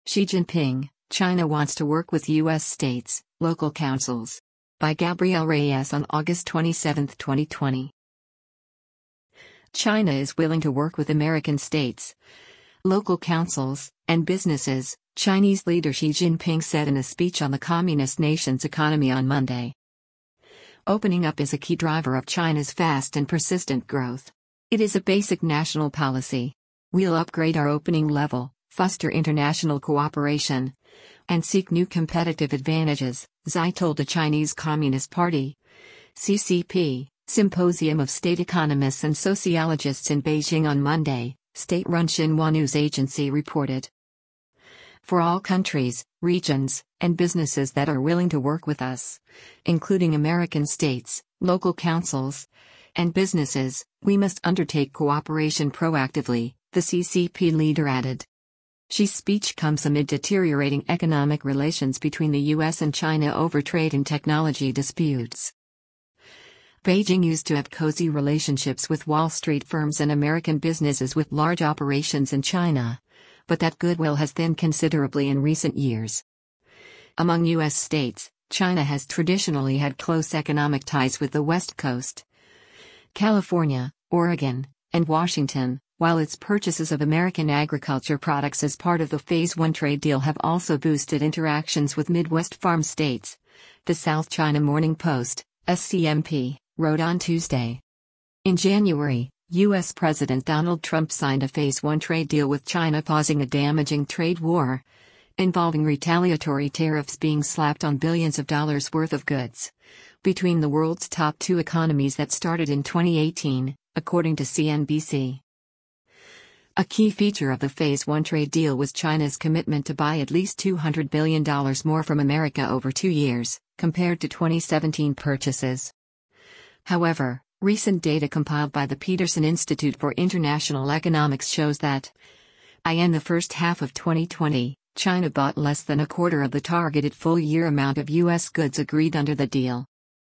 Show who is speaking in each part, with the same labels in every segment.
Speaker 1: Xi Jinping, China wants to work with U.S. states, local councils. By Gabrielle Reyes on August 27, 2020. China is willing to work with American states, local councils, and businesses, Chinese leader Xi Jinping said in a speech on the communist nation's economy on Monday. Opening up is a key driver of China's fast and persistent growth. It is a basic national policy. We'll upgrade our opening level, foster international cooperation, and seek new competitive advantages, Xi told the Chinese Communist Party (CCP) Symposium of State Economists and Sociologists in Beijing on Monday, state-run Xinhua News Agency reported. For all countries, regions, and businesses that are willing to work with us, including American states, local councils, and businesses, we must undertake cooperation proactively, the CCP leader added. Xi's speech comes amid deteriorating economic relations between the U.S. and China over trade and technology disputes. Beijing used to have cozy relationships with Wall Street firms and American businesses with large operations in China, but that goodwill has thinned considerably in recent years. Among U.S. states, China has traditionally had close economic ties with the West Coast, California, Oregon, and Washington, while its purchases of American agriculture products as part of the Phase One trade deal have also boosted interactions with Midwest farm states, the South China Morning Post, SCMP, wrote on Tuesday. In January, U.S. President Donald Trump signed a Phase One trade deal with China, pausing a damaging trade war involving retaliatory tariffs being slapped on billions of dollars worth of goods between the world's top two economies that started in 2018, according to CNBC. A key feature of the Phase One trade deal was China's commitment to buy at least $200 billion more from America over 2 years, compared to 2017 purchases. However, recent data compiled by the Peterson Institute for International Economics shows that, in the first half of 2020, China bought less than a quarter of the targeted full-year amount of U.S. goods agreed under the deal.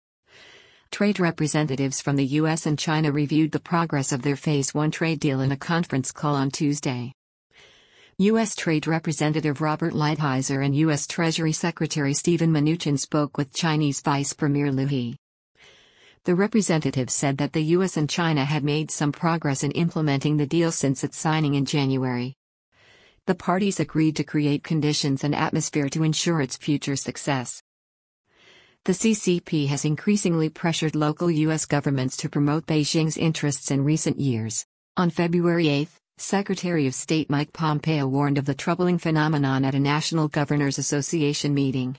Speaker 1: Trade representatives from the U.S. and China reviewed the progress of their Phase One trade deal in a conference call on Tuesday. U.S. Trade Representative Robert Lighthizer and U.S. Treasury Secretary Steven Mnuchin spoke with Chinese Vice Premier Liu He. The representative said that the U.S. and China had made some progress in implementing the deal since its signing in January. The parties agreed to create conditions and atmosphere to ensure its future success. The CCP has increasingly pressured local U.S. governments to promote Beijing's interests in recent years. On February 8, Secretary of State Mike Pompeo warned of the troubling phenomenon at a National Governors Association meeting.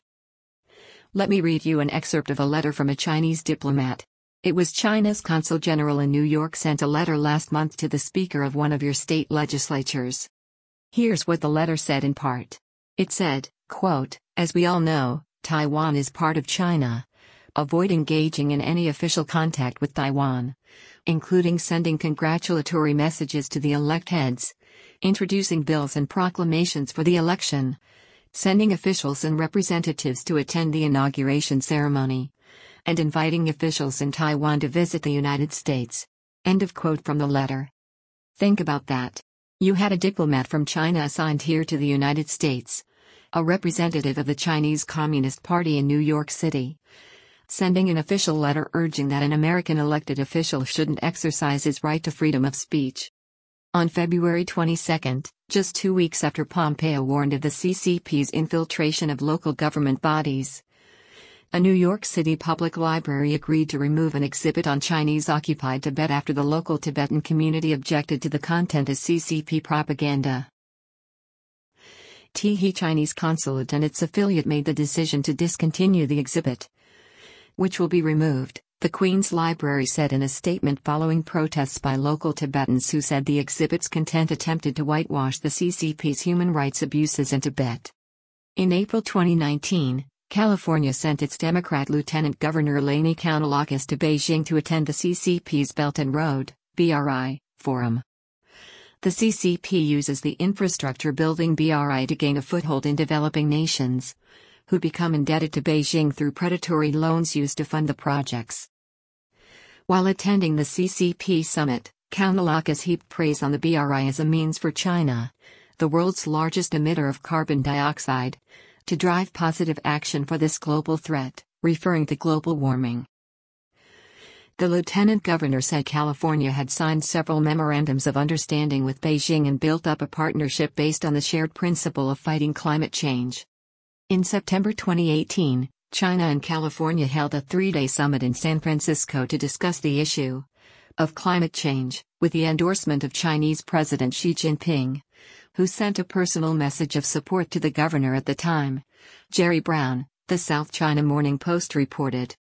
Speaker 1: Let me read you an excerpt of a letter from a Chinese diplomat. It was China's Consul General in New York sent a letter last month to the Speaker of one of your state legislatures. Here's what the letter said in part. It said, quote, "As we all know, Taiwan is part of China. Avoid engaging in any official contact with Taiwan, including sending congratulatory messages to the elect heads, introducing bills and proclamations for the election, sending officials and representatives to attend the inauguration ceremony, and inviting officials in Taiwan to visit the United States." End of quote from the letter. Think about that. You had a diplomat from China assigned here to the United States, a representative of the Chinese Communist Party in New York City, sending an official letter urging that an American elected official shouldn't exercise his right to freedom of speech. On February 22, just 2 weeks after Pompeo warned of the CCP's infiltration of local government bodies, a New York City public library agreed to remove an exhibit on Chinese-occupied Tibet after the local Tibetan community objected to the content as CCP propaganda. Taipei Chinese Consulate and its affiliate made the decision to discontinue the exhibit, which will be removed, the Queen's Library said in a statement following protests by local Tibetans who said the exhibit's content attempted to whitewash the CCP's human rights abuses in Tibet. In April 2019, California sent its Democrat Lieutenant Governor Lani Kounalakis to Beijing to attend the CCP's Belt and Road (BRI) forum. The CCP uses the infrastructure building BRI to gain a foothold in developing nations, who become indebted to Beijing through predatory loans used to fund the projects. While attending the CCP summit, Kounalakis heaped praise on the BRI as a means for China, the world's largest emitter of carbon dioxide, to drive positive action for this global threat, referring to global warming. The lieutenant governor said California had signed several memorandums of understanding with Beijing and built up a partnership based on the shared principle of fighting climate change. In September 2018, China and California held a 3-day summit in San Francisco to discuss the issue of climate change, with the endorsement of Chinese President Xi Jinping, who sent a personal message of support to the governor at the time. Jerry Brown, the South China Morning Post reported.